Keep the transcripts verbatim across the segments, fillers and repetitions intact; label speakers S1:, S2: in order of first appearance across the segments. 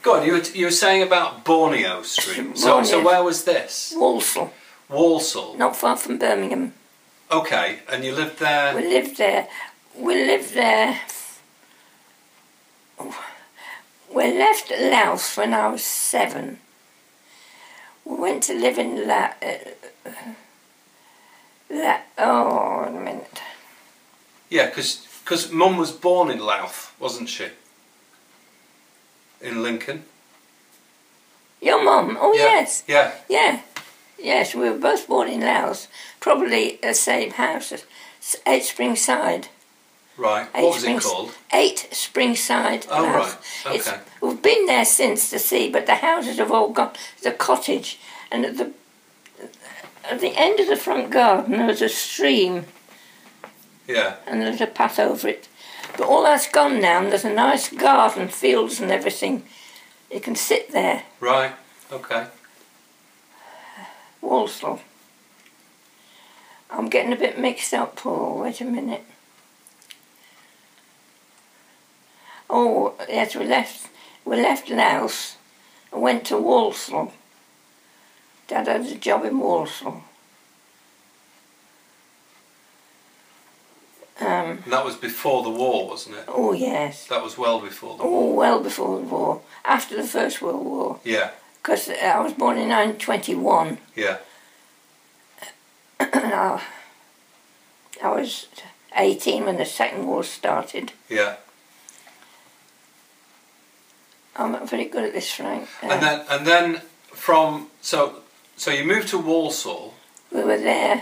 S1: Go on, you were, you were saying about Borneo Street. So, so where was this?
S2: Walsall.
S1: Walsall.
S2: Not far from Birmingham.
S1: Okay, and you lived there?
S2: We lived there. We lived there. We left Louth when I was seven. We went to live in La... Uh, La oh, wait a minute.
S1: Yeah, because Mum was born in Louth, wasn't she? In Lincoln.
S2: Your mum? Oh,
S1: yeah.
S2: yes.
S1: Yeah.
S2: Yeah. Yes, we were both born in Louth. Probably the same house, Eight Springside.
S1: Right.
S2: Eight
S1: what was
S2: Springs,
S1: it called?
S2: Eight Springside.
S1: Oh,
S2: Louth.
S1: right. Okay.
S2: It's, we've been there since to see, but the houses have all gone. The cottage, and at the at the end of the front garden there was a stream.
S1: Yeah.
S2: And there's a path over it. But all that's gone now, and there's a nice garden, fields and everything. You can sit there.
S1: Right, okay.
S2: Walsall. I'm getting a bit mixed up, Paul. Wait a minute. Oh, yes, we left, we left Louth and went to Walsall. Dad had a job in Walsall. Um,
S1: and that was before the war, wasn't it?
S2: Oh, yes.
S1: That was well before the
S2: oh,
S1: war.
S2: Oh, well before the war. After the First World War.
S1: Yeah.
S2: Because I was born in nineteen twenty-one.
S1: Yeah.
S2: I, I was eighteen when the Second War started.
S1: Yeah.
S2: I'm not very good at this, Frank. Uh,
S1: and then, and then from so, so you moved to Walsall.
S2: We were there.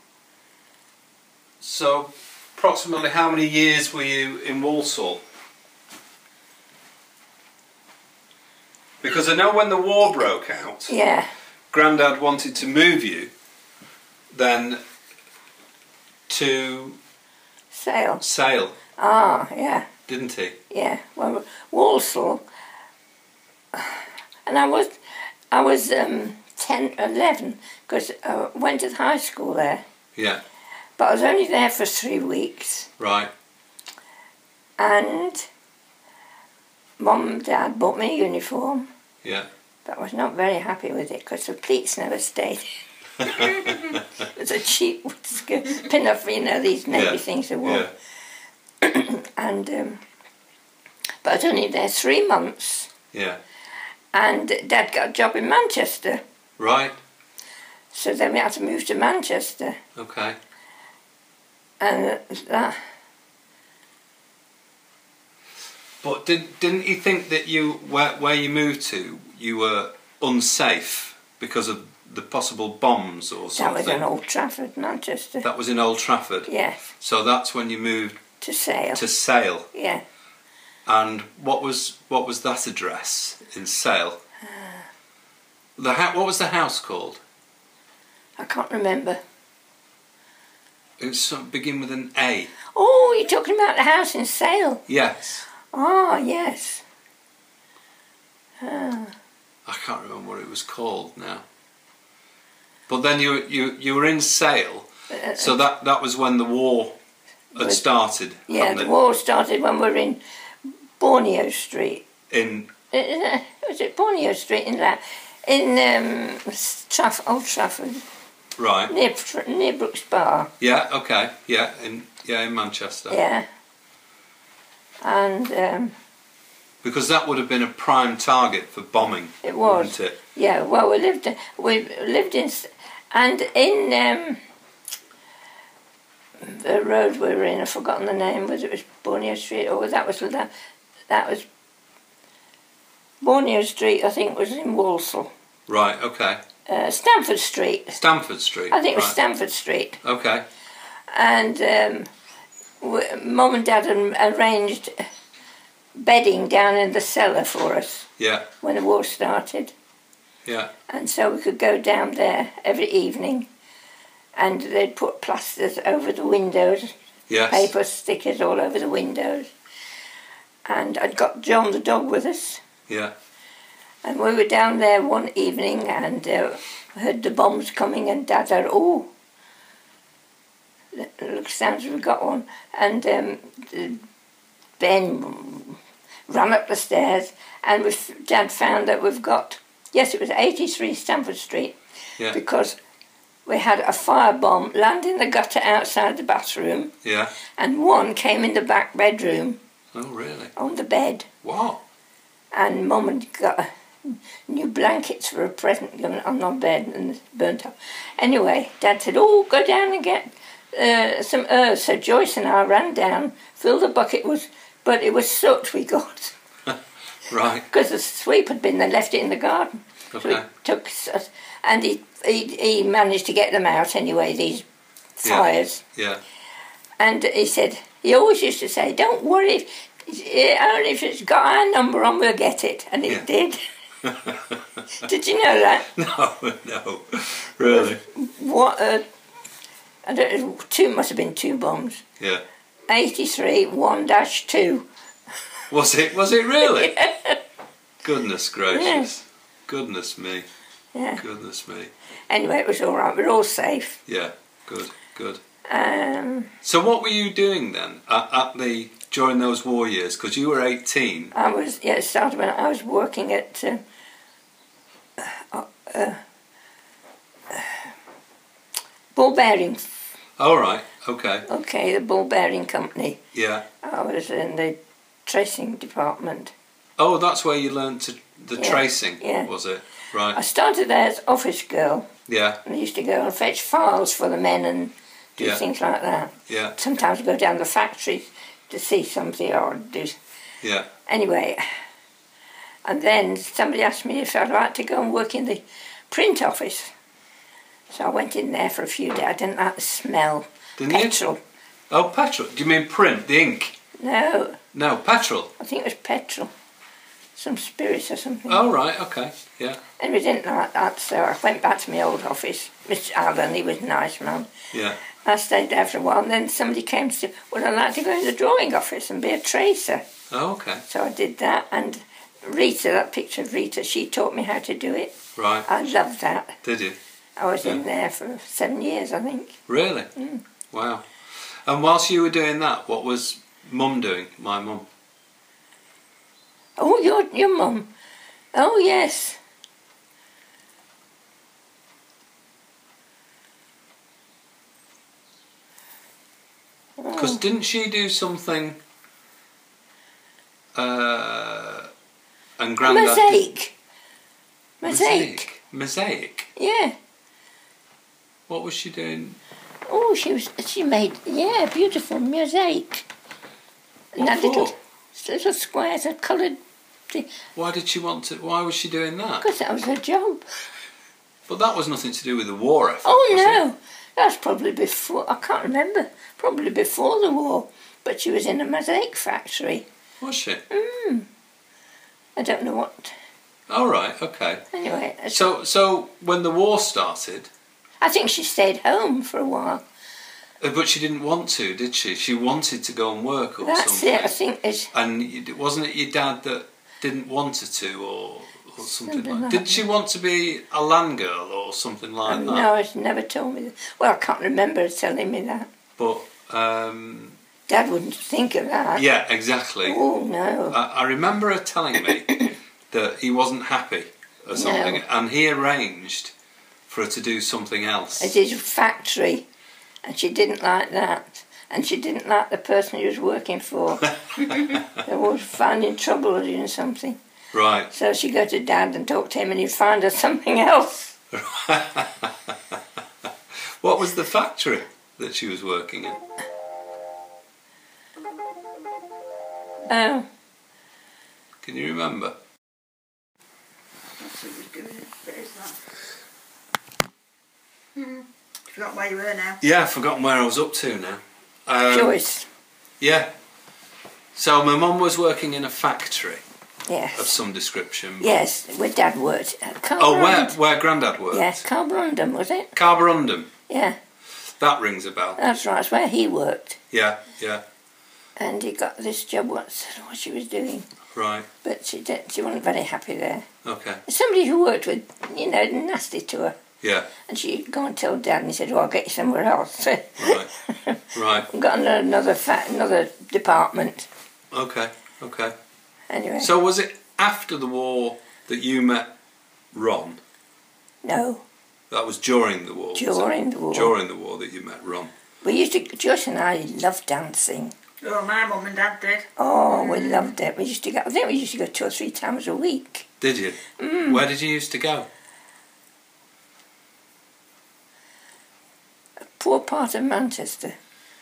S1: So, approximately how many years were you in Walsall? Because I know when the war broke out,
S2: yeah,
S1: Grandad wanted to move you then to
S2: Sale.
S1: Sale.
S2: Ah, yeah.
S1: Didn't he?
S2: Yeah. Well, Walsall. And I was, I was um, ten, eleven, because I went to high school there.
S1: Yeah.
S2: But I was only there for three weeks.
S1: Right.
S2: And Mum and Dad bought me a uniform.
S1: Yeah.
S2: But I was not very happy with it because the pleats never stayed. It was a cheap pin-up, you know, these navy
S1: yeah.
S2: things they wore.
S1: Yeah.
S2: and um, but I was only there three months.
S1: Yeah.
S2: And Dad got a job in Manchester.
S1: Right.
S2: So then we had to move to Manchester.
S1: Okay.
S2: And that.
S1: But did, didn't you think that you where where you moved to you were unsafe because of the possible bombs or something?
S2: That was in Old Trafford, Manchester.
S1: That was in Old Trafford.
S2: Yes.
S1: So that's when you moved
S2: to Sale.
S1: To Sale.
S2: Yeah.
S1: And what was what was that address in Sale? Uh, the ha- what was the house called?
S2: I can't remember.
S1: It was some, begin with an A.
S2: Oh, you're talking about the house in Sale?
S1: Yes.
S2: Oh, yes. Ah.
S1: I can't remember what it was called now. But then you you you were in Sale, uh, so that that was when the war had was, started.
S2: Yeah, the, the war started when we were in Borneo Street.
S1: In
S2: uh, was it Borneo Street in that in um, Traff- Old Trafford?
S1: Right.
S2: Near near Brooks Bar.
S1: Yeah. Okay. Yeah. In yeah in Manchester.
S2: Yeah. And. Um,
S1: Because that would have been a prime target for bombing.
S2: It was.
S1: Wouldn't it?
S2: Yeah. Well, we lived we lived in and in um, the road we were in. I've forgotten the name. Whether it was Borneo Street or that was that that was Borneo Street. I think was in Walsall.
S1: Right. Okay.
S2: Uh, Stamford Street.
S1: Stamford Street.
S2: I think it was
S1: right.
S2: Stamford Street.
S1: Okay.
S2: And um, we, Mum and Dad had arranged bedding down in the cellar for us.
S1: Yeah.
S2: When the war started.
S1: Yeah.
S2: And so we could go down there every evening, and they'd put plasters over the windows.
S1: Yes.
S2: Paper stickers all over the windows. And I'd got John the dog with us.
S1: Yeah.
S2: And we were down there one evening and uh, heard the bombs coming, and Dad said, "Oh, looks sounds we've got one." And um, Ben ran up the stairs, and we've, Dad found that we've got, yes, it was eighty-three Stamford Street,
S1: Yeah.
S2: because we had a firebomb land in the gutter outside the bathroom,
S1: Yeah.
S2: and one came in the back bedroom
S1: Oh, really?
S2: on the bed,
S1: What?
S2: and Mum had got new blankets for a present given on our bed and it's burnt up. Anyway, Dad said, oh, go down and get uh, some herbs. So Joyce and I ran down, filled the bucket, was, but it was soot we got.
S1: Right.
S2: Because the sweep had been, they left it in the garden.
S1: Okay.
S2: So he took, and he, he, he managed to get them out anyway, these fires.
S1: Yeah. Yeah.
S2: And he said, he always used to say, don't worry, if, only if it's got our number on, we'll get it. And it
S1: Yeah.
S2: did. Did you know that?
S1: No, no, really.
S2: What a, I don't know, two, must have been two bombs.
S1: Yeah.
S2: eighty-three, one dash two.
S1: Was it? Was it really?
S2: Yeah.
S1: Goodness gracious. Goodness me.
S2: Yeah.
S1: Goodness me.
S2: Anyway, it was all right. We're all safe.
S1: Yeah. Good. Good.
S2: Um,
S1: So what were you doing then at, at the during those war years? Because you were eighteen.
S2: I was, yeah, it started when I was working at uh, uh, uh, ball bearing.
S1: All right. Okay.
S2: Okay, the ball bearing company.
S1: Yeah.
S2: I was in the tracing department.
S1: Oh, that's where you learnt to, the
S2: Yeah,
S1: tracing.
S2: yeah.
S1: Was it?
S2: I
S1: Right.
S2: started there as office girl.
S1: Yeah.
S2: And I used to go and fetch files for the men and do
S1: Yeah.
S2: things like that.
S1: Yeah.
S2: Sometimes go down the factory to see something or do.
S1: Yeah.
S2: Anyway, and then somebody asked me if I'd like to go and work in the print office. So I went in there for a few days. I didn't like the smell.
S1: Didn't you?
S2: Petrol.
S1: Oh, petrol. Do you mean print? The ink?
S2: No,
S1: No, petrol.
S2: I think it was petrol. Some spirits or something.
S1: Oh, right. Okay. Yeah.
S2: And we didn't like that, so I went back to my old office. Mister Allen, he was a nice man.
S1: Yeah.
S2: I stayed there for a while, and then somebody came to say, would I like to go in the drawing office and be a tracer?
S1: Oh, okay.
S2: So I did that, and Rita, that picture of Rita, she taught me how to do it.
S1: Right.
S2: I loved that.
S1: Did you?
S2: I was in
S1: Yeah.
S2: there for seven years, I think.
S1: Really?
S2: Mm.
S1: Wow. And whilst you were doing that, what was Mum doing? My mum.
S2: Oh, your your mum. Oh, yes.
S1: Because didn't she do something? Uh, and Grandad.
S2: Mosaic.
S1: did-
S2: Mosaic.
S1: Mosaic. Mosaic.
S2: Yeah.
S1: What was she doing?
S2: Oh, she was. She made yeah, beautiful mosaic. And
S1: What
S2: that little
S1: for?
S2: little squares of coloured.
S1: Why did she want to? Why was she doing that?
S2: Because that was her job.
S1: But that was nothing to do with the war effort.
S2: Oh
S1: was
S2: no,
S1: it?
S2: that's probably before. I can't remember. Probably before the war. But she was in a mosaic factory.
S1: Was she?
S2: Mm. I don't know what.
S1: All right. Okay.
S2: Anyway, it's-
S1: So, so when the war started,
S2: I think she stayed home for a while.
S1: uh, but she didn't want to, did she? She wanted to go and work or
S2: That's
S1: something.
S2: it. I think it's.
S1: And you- wasn't it your dad that didn't want her to, or, or something,
S2: Something
S1: like?
S2: like
S1: Did she want to be a land girl or something like
S2: um,
S1: that?
S2: no, it's never told me that. Well, I can't remember her telling me that.
S1: But um,
S2: Dad wouldn't think of that.
S1: yeah, exactly.
S2: Oh no.
S1: I, I remember her telling me that he wasn't happy or something,
S2: No.
S1: and he arranged for her to do something else.
S2: At his factory, and she didn't like that. And she didn't like the person he was working for. They were finding trouble or doing something.
S1: Right.
S2: So she'd go to Dad and talk to him, and he'd find her something else.
S1: What was the factory that she was working in?
S2: Oh,
S1: Can you remember?
S3: That's what he was doing. What is that? Hmm. Forgot where you were now.
S1: Yeah, I've forgotten where I was up to now. Um,
S2: Joyce.
S1: Yeah. So my mum was working in a factory of
S2: Yes.
S1: some description.
S2: Yes, where Dad worked. At
S1: Oh, where
S2: Carborundum.
S1: where Grandad worked?
S2: Yes, Carborundum, was it?
S1: Carborundum.
S2: Yeah,
S1: That rings a bell.
S2: that's right. It's where he worked.
S1: Yeah, yeah.
S2: And he got this job once, I don't know what she was doing.
S1: Right.
S2: But she did, she wasn't very happy there.
S1: Okay.
S2: Somebody who worked with, you know, nasty to her.
S1: Yeah.
S2: And she'd go and tell Dad, and he said, "Oh, I'll get you somewhere else."
S1: Right. Right.
S2: Got another fa- another department.
S1: Okay. Okay.
S2: Anyway.
S1: So was it after the war that you met Ron?
S2: No.
S1: That was during the war.
S2: During the war.
S1: During the war that you met Ron.
S2: We used to, Joyce and I loved dancing.
S3: Oh, my mum and dad did.
S2: Oh, we loved it. We used to go, I think we used to go two or three times a week.
S1: Did you?
S2: Mm.
S1: Where did you used to go?
S2: A poor part of Manchester.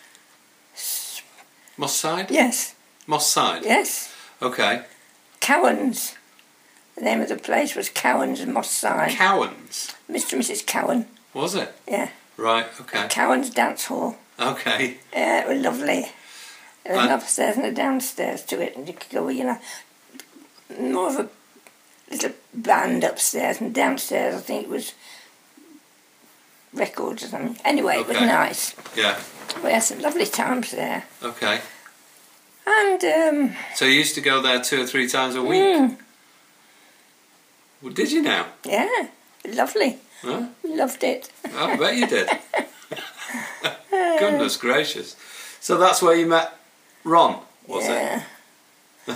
S1: Moss Side?
S2: Yes.
S1: Moss Side?
S2: Yes.
S1: Okay.
S2: Cowans. The name of the place was Cowans and Moss Side.
S1: Cowans?
S2: Mister and Missus Cowan.
S1: Was it?
S2: Yeah.
S1: Right, okay.
S2: Cowans Dance Hall.
S1: Okay.
S2: Yeah, it was lovely. There was
S1: And-
S2: an upstairs and a downstairs to it, and you could go, you know, more of a little band upstairs, and downstairs I think it was records or something. Anyway, it was
S1: Okay.
S2: nice.
S1: Yeah.
S2: We had some lovely times there.
S1: Okay.
S2: And, um...
S1: So you used to go there two or three times a week?
S2: Mm,
S1: Well, did you now?
S2: yeah, lovely.
S1: Huh?
S2: We loved it.
S1: I bet you did. Goodness gracious. So that's where you met Ron, was
S2: yeah. it?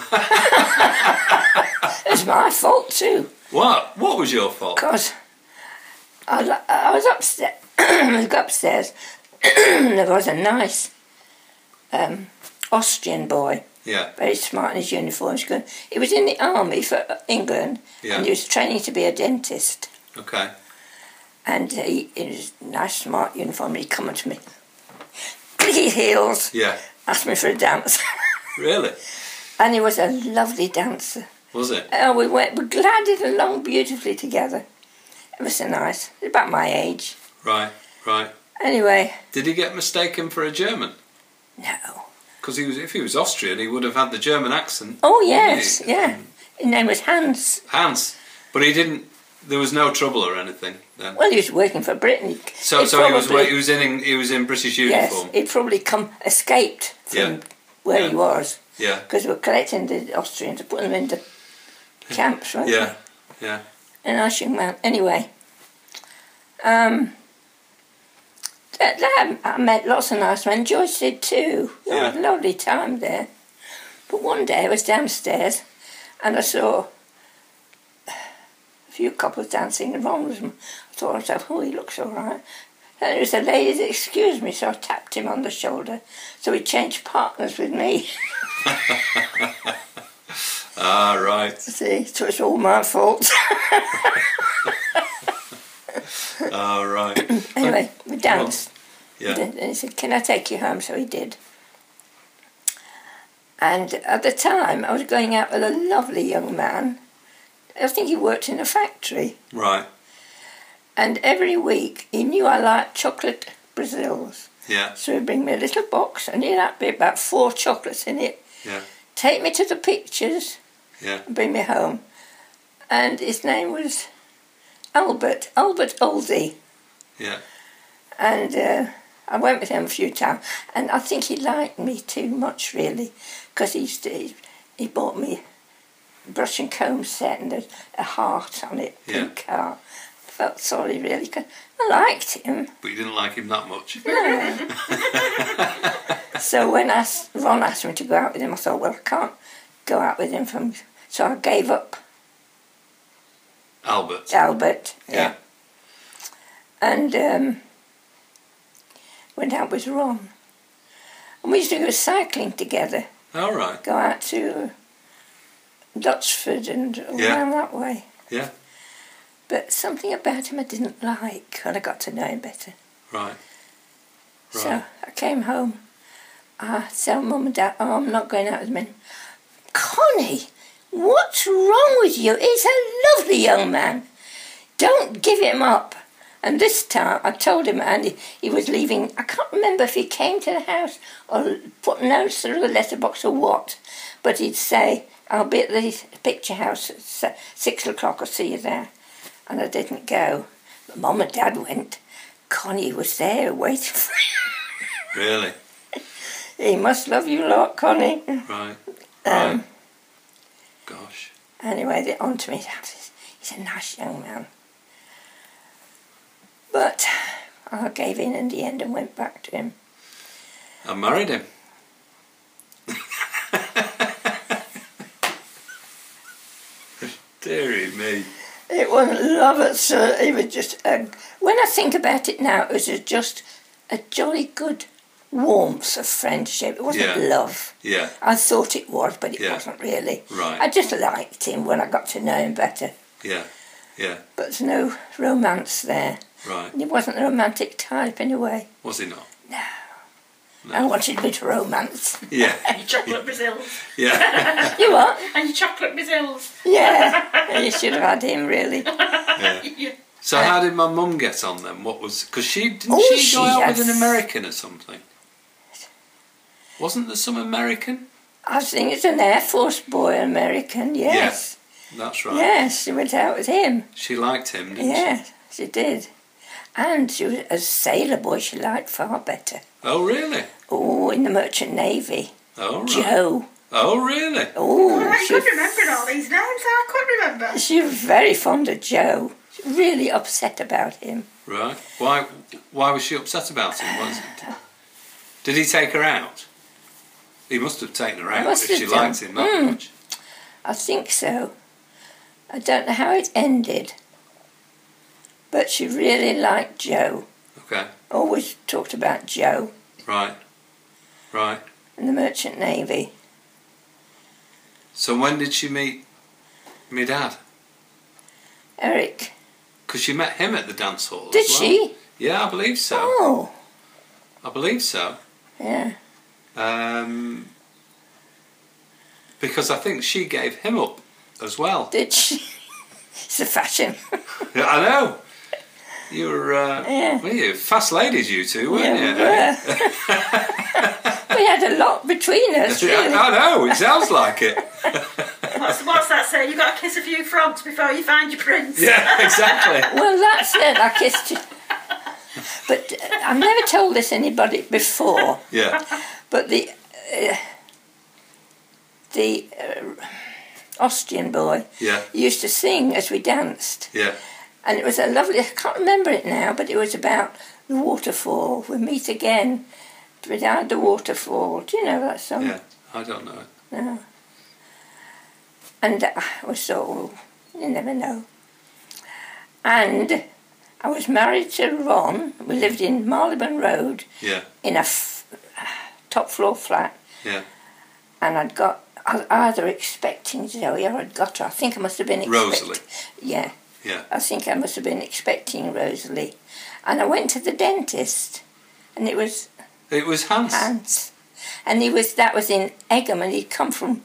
S2: It was my fault too.
S1: What? What was your fault?
S2: Because I was, I was upstairs. I was upstairs. There was a nice um, Austrian boy,
S1: Yeah.
S2: very smart in his uniform. He was going- He was in the army for England,
S1: Yeah.
S2: and he was training to be a dentist.
S1: Okay.
S2: And he, in his nice, smart uniform, he'd come up to me, clicky heels,
S1: Yeah.
S2: asked me for a dance.
S1: Really?
S2: And he was a lovely dancer.
S1: Was it?
S2: Oh, we went, we glided along beautifully together. It was so nice. He was about my age.
S1: Right, right.
S2: Anyway,
S1: Did he get mistaken for a German?
S2: no.
S1: Because he was, if he was Austrian, he would have had the German accent.
S2: Oh,
S1: wouldn't
S2: yes,
S1: he?
S2: yeah. His name was Hans.
S1: Hans. But he didn't. There was no trouble or anything then.
S2: Well, he was working for Britain. He-
S1: So,
S2: he'd
S1: so he was
S2: probably-
S1: he was in he was in British
S2: Yes,
S1: uniform.
S2: he'd probably come, escaped from
S1: Yeah.
S2: where
S1: Yeah.
S2: he was.
S1: Yeah,
S2: Because we were collecting the Austrians and putting them into camps, weren't
S1: yeah, yeah.
S2: we? A nice young man. Anyway, um, that, that, I met lots of nice men. Joyce did too. We had a
S1: Yeah.
S2: lovely time there. But one day I was downstairs and I saw a few couples dancing and Ron was, I thought to myself, oh, he looks all right. And it was a lady that excused me, so I tapped him on the shoulder. So he changed partners with me.
S1: Ah, right.
S2: See, so it's all my fault.
S1: Ah, right.
S2: Anyway, we danced.
S1: Yeah,
S2: And he said, can I take you home? So he did. And at the time, I was going out with a lovely young man. I think he worked in a factory.
S1: right.
S2: And every week, he knew I liked chocolate Brazils.
S1: Yeah,
S2: So he'd bring me a little box, and he'd have be about four chocolates in it.
S1: yeah,
S2: Take me to the pictures,
S1: yeah.
S2: and bring me home. And his name was Albert, Albert Oldie.
S1: Yeah.
S2: And uh, I went with him a few times, and I think he liked me too much, really, because he, used to- he he bought me a brush and comb set and a, a heart on it,
S1: Yeah.
S2: pink heart. I felt sorry, really, 'cause I liked him.
S1: But you didn't like him that much.
S2: So when I, s- Ron asked me to go out with him, I thought, well, I can't go out with him, from, so I gave up
S1: Albert.
S2: Albert.
S1: Yeah.
S2: And um, went out with Ron. And we used to go cycling together.
S1: All right.
S2: Go out to Duxford and all
S1: Yeah.
S2: around that way.
S1: Yeah.
S2: But something about him I didn't like when I got to know him better.
S1: Right.
S2: So
S1: Right.
S2: I came home. I told Mum and Dad, oh, I'm not going out with men. Connie, what's wrong with you? He's a lovely young man. Don't give him up. And this time I told him, and he, he was leaving. I can't remember if he came to the house or put notes through the letterbox or what. But he'd say, I'll be at the picture house at se- six o'clock, I'll see you there. And I didn't go. But Mum and Dad went. Connie was there waiting for you.
S1: Really.
S2: He must love you a lot, Connie.
S1: Right. Right.
S2: Um,
S1: Gosh.
S2: Anyway, they're on to me. He's a nice young man. But I gave in in the end and went back to him.
S1: I married him. Deary me.
S2: It wasn't love at first. It was just. A, when I think about it now, it was just a jolly good warmth of friendship. It wasn't
S1: Yeah.
S2: love.
S1: Yeah.
S2: I thought it was, but it
S1: Yeah.
S2: wasn't really.
S1: Right.
S2: I just liked him when I got to know him better.
S1: Yeah. Yeah.
S2: But there's no romance there.
S1: Right.
S2: And he wasn't a romantic type anyway.
S1: Was he not?
S2: No.
S1: No.
S2: I wanted a bit of romance.
S1: Yeah.
S3: And your chocolate Brazils.
S1: Yeah.
S2: You what?
S3: And your chocolate Brazils.
S2: Yeah. You should have had him, really.
S1: Yeah.
S3: Yeah.
S1: So how did my mum get on then? What was because she didn't
S2: Oh,
S1: she go
S2: she
S1: out
S2: has-
S1: with an American or something? Wasn't there some American?
S2: I think it's an Air Force boy, American, yes.
S1: That's right.
S2: Yes, she went out with him.
S1: She liked him, didn't
S2: Yes, she did. And she was a sailor boy she liked far better.
S1: she? Oh really?
S2: Oh, in the Merchant Navy.
S1: Oh right.
S2: Joe.
S1: Oh really?
S2: Oh,
S3: Well, I
S2: she,
S3: could remember all these names. I could remember.
S2: she was very fond of Joe. She was really upset about him.
S1: Right. Why? Why was she upset about him? Was it? Did he take her out? He must have taken her out
S2: must
S1: if she
S2: have done.
S1: liked him that
S2: Mm.
S1: much.
S2: I think so. I don't know how it ended. But she really liked Joe.
S1: Okay.
S2: Always talked about Joe
S1: Right. Right.
S2: in the Merchant Navy.
S1: So when did she meet my dad?
S2: Eric.
S1: Because she met him at the dance hall.
S2: Did
S1: as well.
S2: she?
S1: Yeah, I believe so.
S2: Oh,
S1: I believe so.
S2: yeah.
S1: Um, because I think she gave him up as well.
S2: Did she? It's a fashion.
S1: Yeah, I know. You were, uh,
S2: Yeah.
S1: were you fast ladies, you two, weren't
S2: Yeah,
S1: you?
S2: we were. We had a lot between us,
S1: I,
S2: really.
S1: I know. It sounds like it.
S3: What's, what's that say? You've got to kiss a few frogs before you find your prince.
S1: Yeah, exactly.
S2: Well, that's it. I kissed you. But uh, I've never told this anybody before.
S1: Yeah.
S2: But the uh, the uh, Austrian boy
S1: Yeah.
S2: used to sing as we danced,
S1: Yeah.
S2: and it was a lovely. I can't remember it now, but it was about the waterfall. We meet again beside the waterfall. Do you know that song?
S1: Yeah. I don't know it.
S2: No. And I was so, you never know. And I was married to Ron. We lived in Marylebone Road
S1: Yeah.
S2: in a f- top floor flat.
S1: Yeah.
S2: And I'd got, I was either expecting Zoe or I'd got her. I think I must have been expecting.
S1: Rosalie.
S2: Yeah.
S1: Yeah.
S2: I think I must have been expecting Rosalie. And I went to the dentist, and it was
S1: It was Hans.
S2: Hans. And he was, that was in Egham, and he'd come from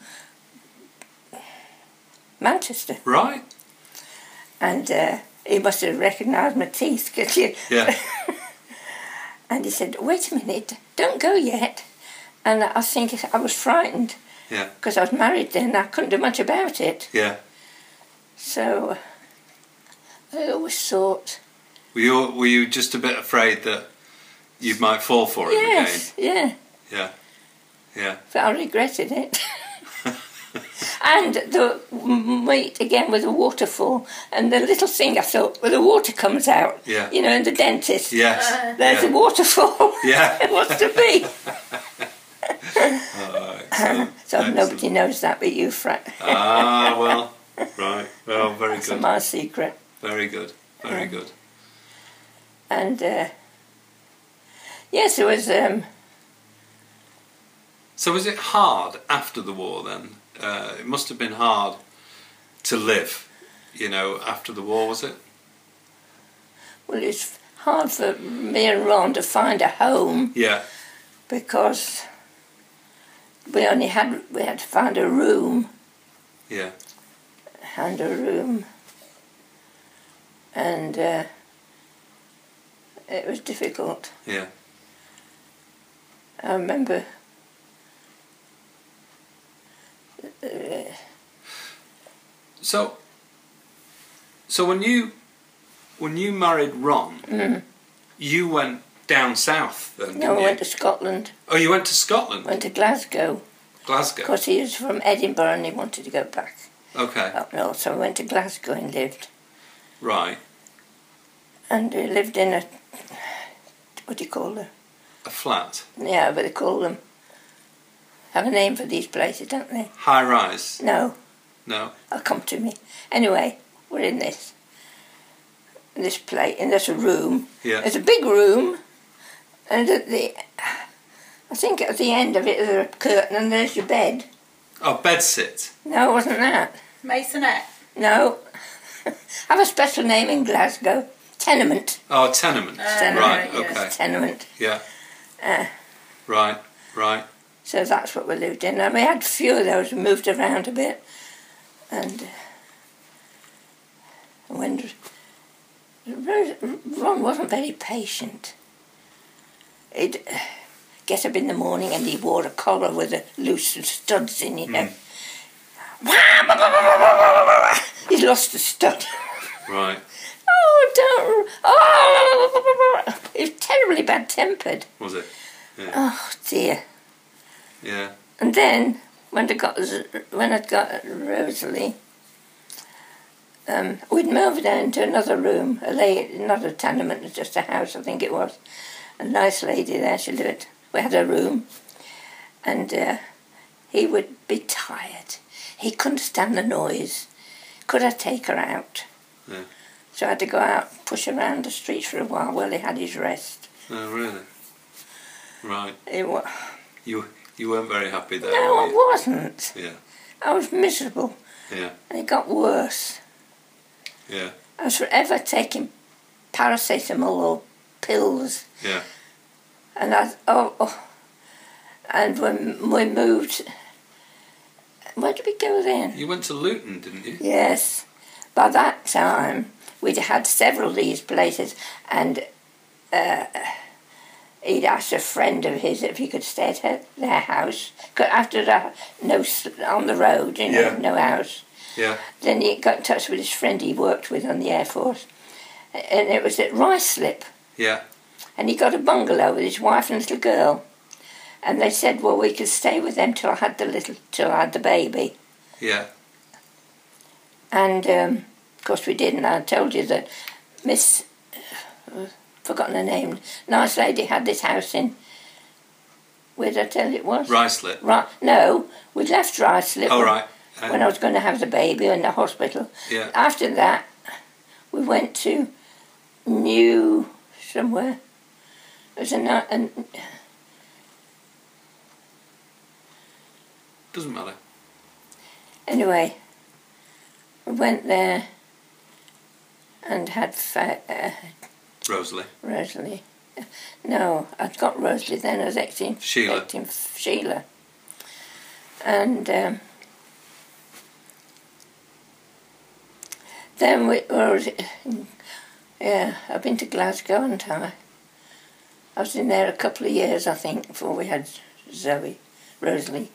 S2: Manchester.
S1: Right.
S2: And uh, he must have recognised my teeth. Cause you,
S1: Yeah.
S2: and he said, wait a minute, don't go yet. And I think I was frightened
S1: Yeah.
S2: because I was married then. I couldn't do much about it.
S1: Yeah.
S2: So I always thought,
S1: Were you were you just a bit afraid that you might fall for him
S2: yes, yeah,
S1: again? Yeah. Yeah.
S2: but I regretted it. And the meet again with the waterfall, and the little thing I thought, well, the water comes out,
S1: Yeah.
S2: you know, in the dentist.
S1: Yes.
S2: There's
S1: yeah.
S2: a waterfall.
S1: Yeah.
S2: It wants to be.
S1: Oh, excellent.
S2: So
S1: Excellent.
S2: nobody knows that but you, Frank.
S1: Ah, well. Right. Well, very
S2: That's
S1: good.
S2: my secret.
S1: Very good. Very
S2: Yeah.
S1: good.
S2: And uh, yes, it was. Um,
S1: So was it hard after the war then? Uh, it must have been hard to live, you know, after the war, was it?
S2: well, it's hard for me and Ron to find a home
S1: Yeah.
S2: because we only had we had to find a room
S1: Yeah.
S2: and a room, and uh, it was difficult.
S1: Yeah.
S2: I remember. Uh,
S1: So, so when you when you married Ron,
S2: mm,
S1: you went down south then, didn't
S2: no, I
S1: you?
S2: went to Scotland.
S1: Oh, you went to Scotland,
S2: Went to Glasgow
S1: Glasgow.
S2: because he was from Edinburgh and he wanted to go back
S1: Okay,
S2: up north. So I went to Glasgow and lived.
S1: right.
S2: And we lived in a, what do you call them?
S1: A flat,
S2: Yeah, but they call them, have a name for these places, don't they?
S1: high rise.
S2: No,
S1: No.
S2: I'll come to me. Anyway, we're in this. In this place, in this room.
S1: Yeah.
S2: It's a big room, and at the, I think at the end of it there's a curtain and there's your bed.
S1: Oh, bedsit.
S2: No, it wasn't that.
S3: Masonette.
S2: No. I have a special name in Glasgow. Tenement.
S1: Oh, tenement.
S3: Uh,
S2: Tenement.
S1: Right,
S3: yes.
S1: okay.
S2: Tenement.
S1: Yeah.
S2: Uh,
S1: Right, right.
S2: so that's what we lived in. And we had a few of those. We moved around a bit. And uh, when Ron wasn't very patient. He'd uh, get up in the morning and he wore a collar with a loose studs in, you know. Mm. He'd lost a stud.
S1: Right.
S2: Oh, don't... Oh! He was terribly bad-tempered.
S1: Was it? Yeah.
S2: Oh, dear.
S1: Yeah.
S2: And then, when I got when I'd got Rosalie, um, we'd moved down into another room, a lady, not a tenement, just a house, I think it was. A nice lady there, she lived. We had a room, and uh, he would be tired. He couldn't stand the noise. Could I take her out?
S1: Yeah.
S2: So I had to go out, push around the street for a while while he had his rest.
S1: Oh, really? Right.
S2: It was,
S1: You you weren't very happy there,
S2: no,
S1: were
S2: I
S1: you?
S2: wasn't.
S1: Yeah.
S2: I was miserable,
S1: Yeah.
S2: and it got worse.
S1: Yeah.
S2: I was forever taking paracetamol or pills,
S1: Yeah.
S2: and I oh, oh and when we moved, where did we go then?
S1: You went to Luton, didn't you?
S2: Yes, by that time we'd had several of these places, and uh, he'd asked a friend of his if he could stay at her, their house. 'Cause after the, no on the road, you know,
S1: Yeah.
S2: no house.
S1: Yeah.
S2: Then he got in touch with his friend he worked with on the Air Force, and it was at Ruislip.
S1: Yeah.
S2: And he got a bungalow with his wife and little girl. And they said, well, we could stay with them till I had the little, till I had the baby.
S1: Yeah.
S2: And, um, of course, we did. And I told you that Miss, uh, forgotten her name, nice lady had this house in, where did I tell you it was?
S1: Ruislip.
S2: Right. No, we left Ruislip.
S1: Oh, right. Uh,
S2: When I was going to have the baby in the hospital.
S1: Yeah.
S2: After that, we went to New somewhere. It was a, ni- an
S1: Doesn't matter.
S2: anyway. We went there and had fa- uh,
S1: Rosalie.
S2: Rosalie. No, I'd got Rosalie then. I was acting
S1: Sheila.
S2: acting Sheila. And um, then we were. Yeah, I've been to Glasgow, haven't I? I was in there a couple of years, I think, before we had Zoe, Rosalie.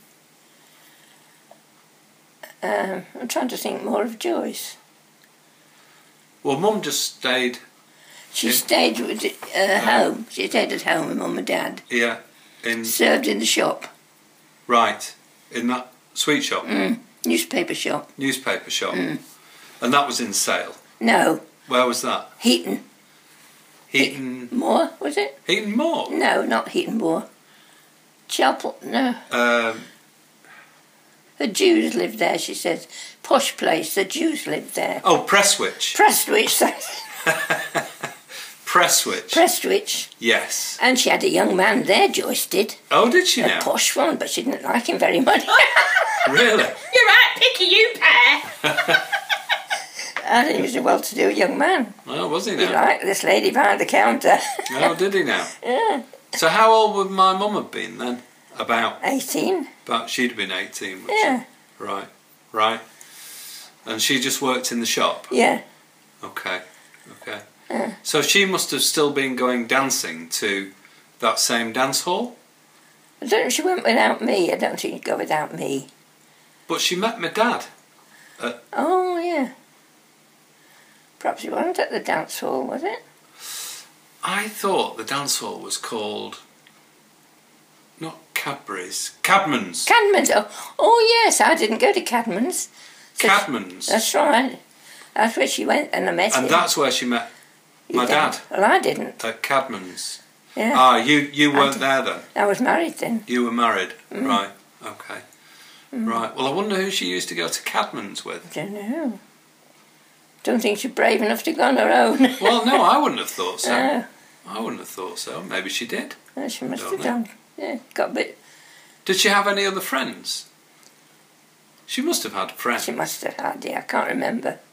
S2: Um, I'm trying to think more of Joyce.
S1: Well, Mum just stayed.
S2: She
S1: In-
S2: stayed with, uh, home. She stayed at home with Mum and Dad.
S1: Yeah. In
S2: Served in the shop,
S1: right in that sweet shop,
S2: mm. newspaper shop.
S1: newspaper shop,
S2: Mm.
S1: and that was in Sale.
S2: No,
S1: Where was that?
S2: Heaton.
S1: Heaton.
S2: Moor, was it?
S1: Heaton Moor.
S2: No, not Heaton Moor. Chapel, no.
S1: Um,
S2: The Jews lived there, she says. Posh place, the Jews lived there.
S1: oh, Prestwich.
S2: Prestwich,
S1: Prestwich.
S2: Prestwich.
S1: Yes.
S2: And she had a young man there, Joyce did.
S1: Oh, did she
S2: A
S1: now?
S2: posh one, but she didn't like him very much.
S1: Really?
S3: You're right, picky you pair.
S2: I think he was a well-to-do young man.
S1: Oh, was he
S2: He
S1: now?
S2: liked this lady behind the counter.
S1: Oh, did he now?
S2: Yeah,
S1: So how old would my mum have been then? About,
S2: eighteen.
S1: about she'd have been eighteen, would
S2: Yeah,
S1: she? Right, right. And she just worked in the shop?
S2: yeah.
S1: Okay, okay.
S2: Uh.
S1: So she must have still been going dancing to that same dance hall?
S2: I don't know if she went without me. I don't think she'd go without me.
S1: But she met my dad.
S2: Oh, yeah. Perhaps she wasn't at the dance hall, was it?
S1: I thought the dance hall was called, not Cadbury's, Cadman's.
S2: Cadman's. Oh, oh yes, I didn't go to Cadman's. So
S1: Cadman's.
S2: That's right. That's where she went and I met
S1: And
S2: him.
S1: that's where she met
S2: You
S1: my
S2: did.
S1: dad,
S2: Well, I didn't.
S1: at Cadman's.
S2: Yeah.
S1: Ah, you, you
S2: I
S1: weren't
S2: did.
S1: there then?
S2: I was married then.
S1: You were married?
S2: Mm.
S1: Right, okay.
S2: Mm.
S1: Right. Well, I wonder who she used to go to Cadman's with.
S2: I don't know. Don't think she's brave enough to go on her own.
S1: Well, no, I wouldn't have thought so.
S2: Uh,
S1: I wouldn't have thought so. Maybe she did.
S2: well, she must
S1: Don't
S2: have
S1: know.
S2: done. Yeah, got a bit.
S1: Did she have any other friends? She must have had friends.
S2: She must have had. Yeah, I can't remember.